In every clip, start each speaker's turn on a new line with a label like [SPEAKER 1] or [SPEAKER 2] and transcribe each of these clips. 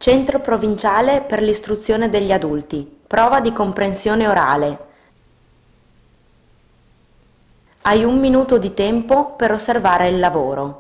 [SPEAKER 1] Centro provinciale per l'istruzione degli adulti. Prova di comprensione orale. Hai 1 minuto di tempo per osservare il lavoro.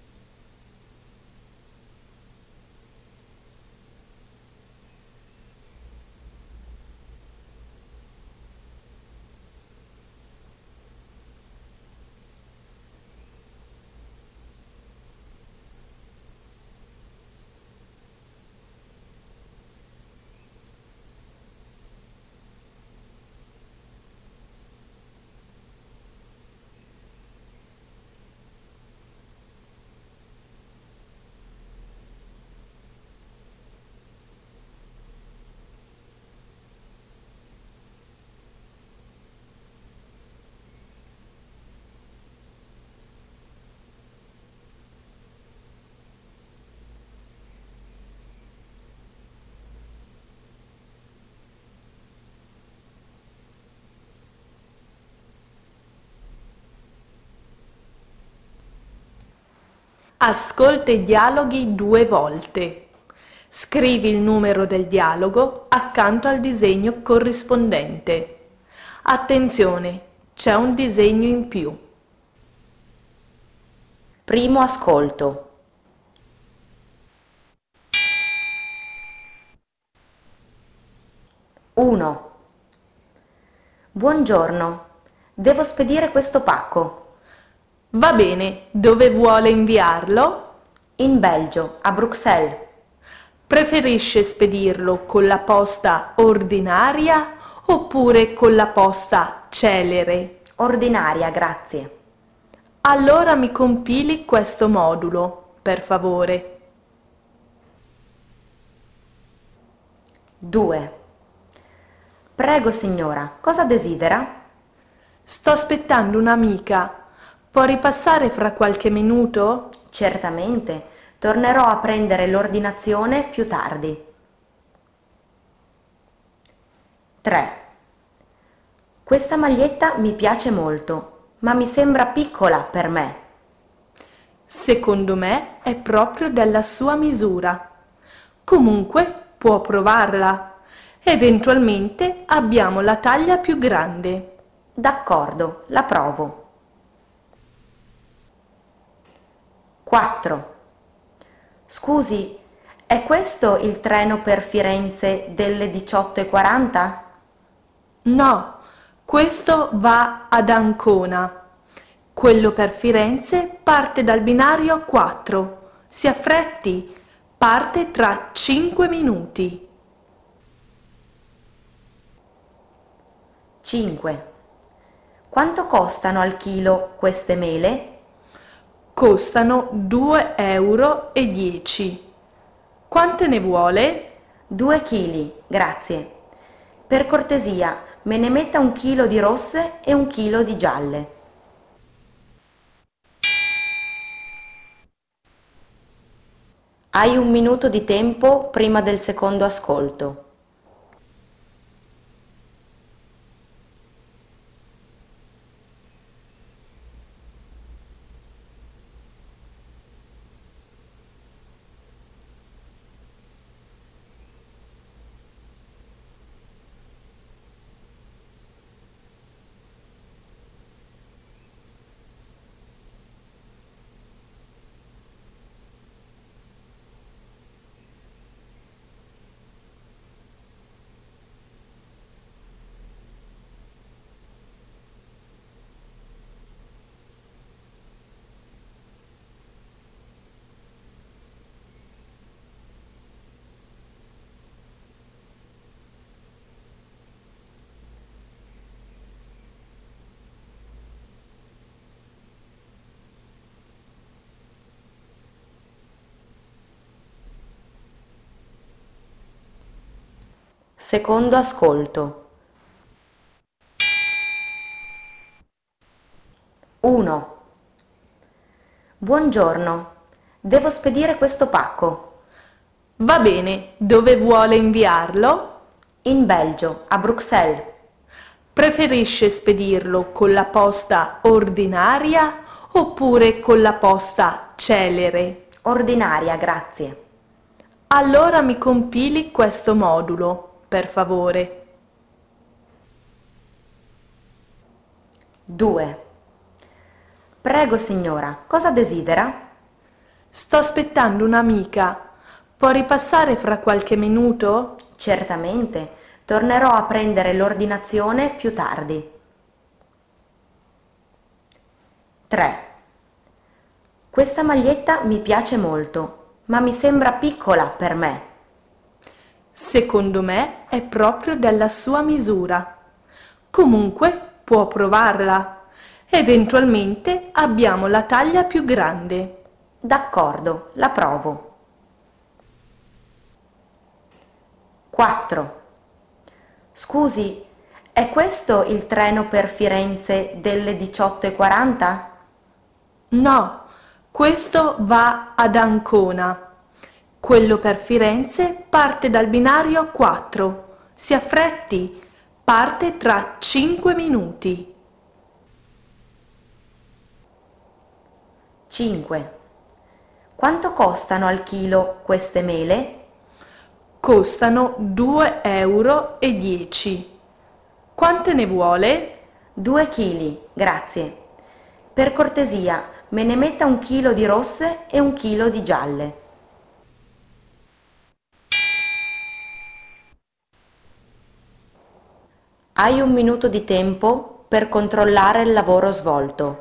[SPEAKER 2] Ascolta i dialoghi 2 volte. Scrivi il numero del dialogo accanto al disegno corrispondente. Attenzione, c'è un disegno in più.
[SPEAKER 1] Primo ascolto. Uno. Buongiorno, devo spedire questo pacco.
[SPEAKER 2] Va bene, dove vuole inviarlo?
[SPEAKER 1] In Belgio, a Bruxelles.
[SPEAKER 2] Preferisce spedirlo con la posta ordinaria oppure con la posta celere?
[SPEAKER 1] Ordinaria, grazie.
[SPEAKER 2] Allora mi compili questo modulo, per favore.
[SPEAKER 1] 2. Prego signora, cosa desidera?
[SPEAKER 2] Sto aspettando un'amica. Può ripassare fra qualche minuto?
[SPEAKER 1] Certamente, tornerò a prendere l'ordinazione più tardi. 3. Questa maglietta mi piace molto, ma mi sembra piccola per me.
[SPEAKER 2] Secondo me è proprio della sua misura. Comunque può provarla. Eventualmente abbiamo la taglia più grande.
[SPEAKER 1] D'accordo, la provo. 4. Scusi, è questo il treno per Firenze delle 18:40?
[SPEAKER 2] No, questo va ad Ancona. Quello per Firenze parte dal binario 4. Si affretti, parte tra 5 minuti.
[SPEAKER 1] 5. Quanto costano al chilo queste mele?
[SPEAKER 2] Costano 2,10 euro. Quante ne vuole?
[SPEAKER 1] 2 chili, grazie. Per cortesia, me ne metta 1 chilo di rosse e 1 chilo di gialle. Hai 1 minuto di tempo prima del secondo ascolto. Secondo ascolto. 1. Buongiorno, devo spedire questo pacco.
[SPEAKER 2] Va bene, dove vuole inviarlo?
[SPEAKER 1] In Belgio, a Bruxelles.
[SPEAKER 2] Preferisce spedirlo con la posta ordinaria oppure con la posta celere?
[SPEAKER 1] Ordinaria, grazie.
[SPEAKER 2] Allora mi compili questo modulo, per favore.
[SPEAKER 1] 2. Prego signora, cosa desidera?
[SPEAKER 2] Sto aspettando un'amica. Può ripassare fra qualche minuto?
[SPEAKER 1] Certamente, tornerò a prendere l'ordinazione più tardi. 3. Questa maglietta mi piace molto, ma mi sembra piccola per me.
[SPEAKER 2] Secondo me è proprio della sua misura. Comunque può provarla. Eventualmente abbiamo la taglia più grande.
[SPEAKER 1] D'accordo, la provo. 4. Scusi, è questo il treno per Firenze delle 18:40?
[SPEAKER 2] No, questo va ad Ancona. Quello per Firenze parte dal binario 4. Si affretti, parte tra 5 minuti.
[SPEAKER 1] 5. Quanto costano al chilo queste mele?
[SPEAKER 2] Costano 2,10 euro. Quante ne vuole?
[SPEAKER 1] 2 chili, grazie. Per cortesia, me ne metta 1 chilo di rosse e 1 chilo di gialle. Hai 1 minuto di tempo per controllare il lavoro svolto.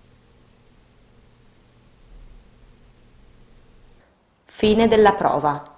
[SPEAKER 1] Fine della prova.